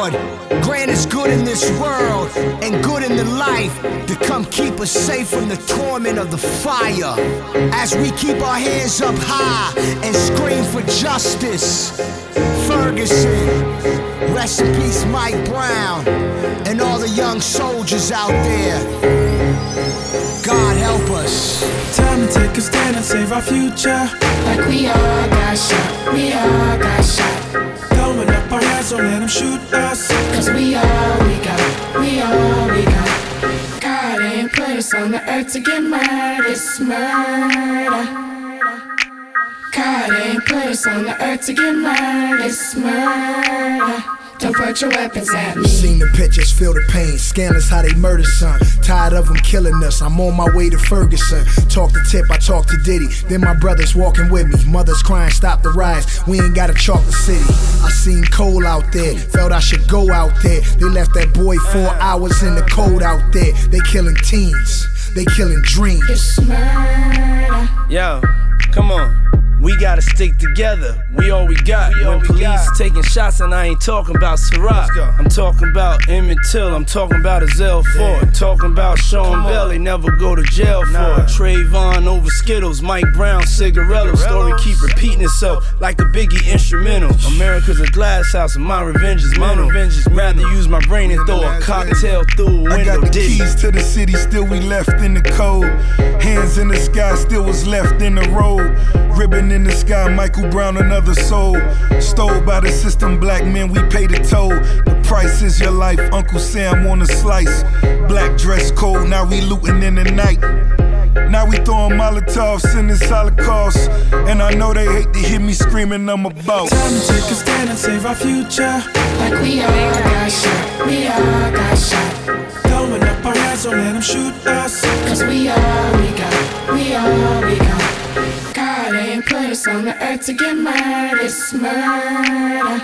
Lord, grant us good in this world and good in the life to come keep us safe from the torment of the fire. As we keep our hands up high and scream for justice. Ferguson, rest in peace Mike Brown, and all the young soldiers out there. God help us. Time to take a stand and save our future. Like we all got shot, we all got shot. Throwing up our hands, don't let them shoot us. Cause we all we got, we all we got. God ain't put us on the earth to get murdered, it's murder. God ain't put us on the earth to get murdered, it's murder. Don't point your weapons at me. Seen the pictures, feel the pain. Scandalous how they murder son. Tired of them killing us. I'm on my way to Ferguson. Talk to Tip, I talk to Diddy. Then my brothers walking with me. Mothers crying, stop the riots. We ain't got a chocolate city. I seen Cole out there. Felt I should go out there. They left that boy 4 hours in the cold out there. They killing teens. They killing dreams. It's murder. Yo, come on. We gotta stick together, we all we got. When police taking shots and I ain't talking about Ciroc. I'm talking about Emmett Till, I'm talking about Azell Ford. Talking about Sean Bell, they never go to jail for. Trayvon over Skittles, Mike Brown, Cigarello. Story keep repeating itself like a Biggie instrumental. America's a glass house and my revenge is mental. Rather use my brain and throw a cocktail through a window. I got the keys to the city, still we left in the cold. Hands in the sky, still was left in the road. Ribbon in the sky, Michael Brown, another soul. Stole by the system, black men, we pay the toll. The price is your life, Uncle Sam on a slice. Black dress code, now we looting in the night. Now we throwing Molotovs in this Holocaust. And I know they hate to hear me screaming, I'm a boss. Time to take a stand and save our future. Like we all got shot, we all got shot. Throwing up our hands, don't let them shoot us. Cause we all we got, we all we got. God ain't put us on the earth to get murdered, it's murder.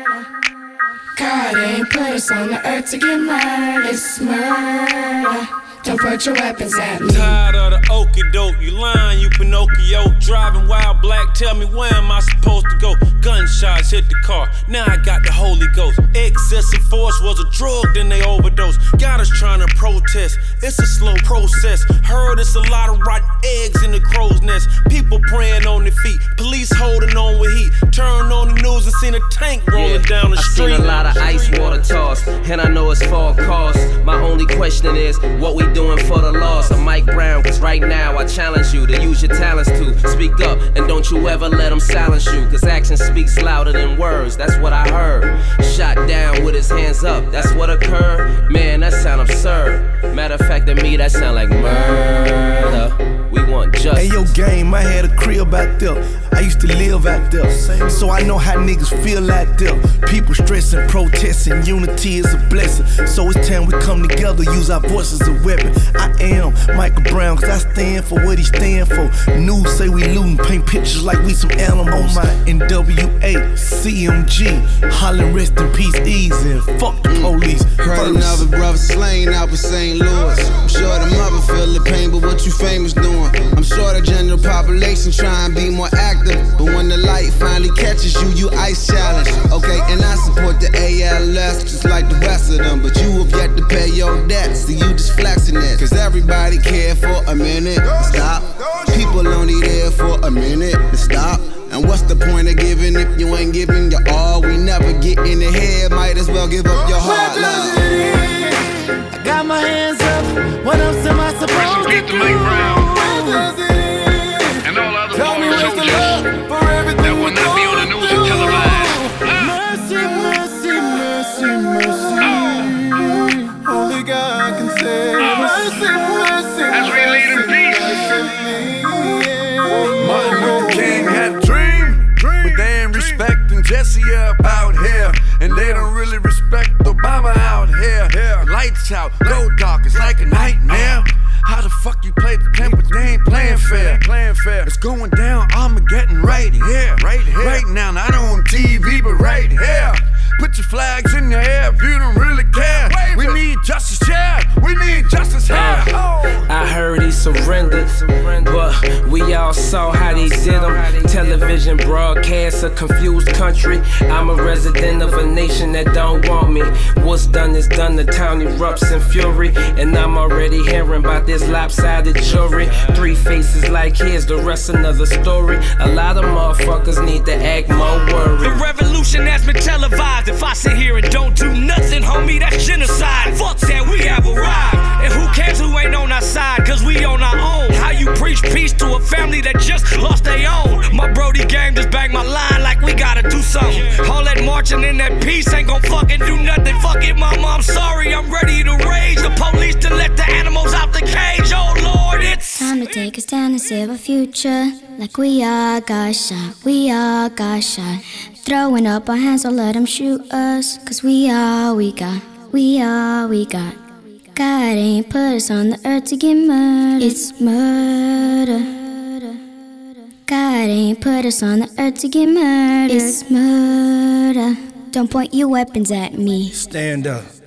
God ain't put us on the earth to get murdered, it's murder. Don't put your weapons at me. Tired of the okie doke, you lying, you Pinocchio. Driving wild black, tell me where am I supposed to go? Gunshots hit the car, now I got the Holy Ghost. Excessive force was a drug, then they overdose. Got us trying to protest, it's a slow process. Heard it's a lot of rotten eggs in the crow's nest. People praying on their feet, police holding on with heat. Turn on the news and seen a tank rolling down the street. I seen a lot of ice water tossed, and I know it's for a cause. My only question is, what we doing for the loss of Mike Brown? Cause right now I challenge you to use your talents to speak up, and don't you ever let them silence you. Cause action speaks louder than words, that's what I heard. Shot down with his hands up, that's what occurred. Man, that sound absurd. Matter of fact, to me that sound like murder. We want justice. Hey yo game, I had a crib out there. I used to live out there, so I know how niggas feel out there. People stressing, protesting, unity is a blessing. So it's time we come together, use our voices as a weapon. I am Michael Brown, cause I stand for what he stand for. News say we lootin', paint pictures like we some animals. On my NWA, CMG, hollering rest in peace, easy, and fuck the police. Heard another brother slain out with St. Louis. I'm sure the mother feel the pain, but what you famous doing? I'm sure the general population try and be more active, but when the light finally catches you, you ice challenge. Okay, and I support the ALS just like the rest of them, but you have yet to pay your debts, so you just flexing it. Cause everybody care for a minute to stop. People only there for a minute to stop. And what's the point of giving if you ain't giving your all? We never get in the head, might as well give up your heart. I got my hands up, what else am I supposed to do? Where does it end? And all other Tell me where's the love for everything that will not be on the news and televised. Mercy, mercy, mercy, mercy. Only God can say mercy, mercy. As we lead in peace. Martin Luther King had a dream, but they ain't respecting Jesse up out here, and they don't really respect Obama out here. Lights out, go dark, it's like a nightmare. How the fuck you play the game, but they ain't playing fair? It's going down, Armageddon right here. Right now, not on TV, but right here. Put your flags in the air if you don't really care. We need justice, yeah. We need justice here. I heard he surrendered, but we all saw how they did him. Television broadcasts a confused country. I'm a resident of a nation generation that don't want me. What's done is done, the town erupts in fury. And I'm already hearing about this lopsided jury. 3 faces like his, the rest another story. A lot of motherfuckers need to act more worried. The revolution has been televised. If I sit here and don't do nothing, homie, that's genocide. Fuck that, we have arrived. And who cares who ain't on our side, cause we on our own. How you preach peace to a family that just lost their own? My Brody gang just bagged my line like we gotta do something. All that marching in that peace ain't gon' fucking do nothing. Fuck it, mama, I'm sorry, I'm ready to rage. The police to let the animals out the cage. Oh Lord, it's time to take a stand and save our future. Like we all got shot, we all got shot. Throwing up our hands, don't let them shoot us. Cause we all we got, we all we got. God ain't put us on the earth to get murdered. It's murder. God ain't put us on the earth to get murdered. It's murder. Don't point your weapons at me. Stand up.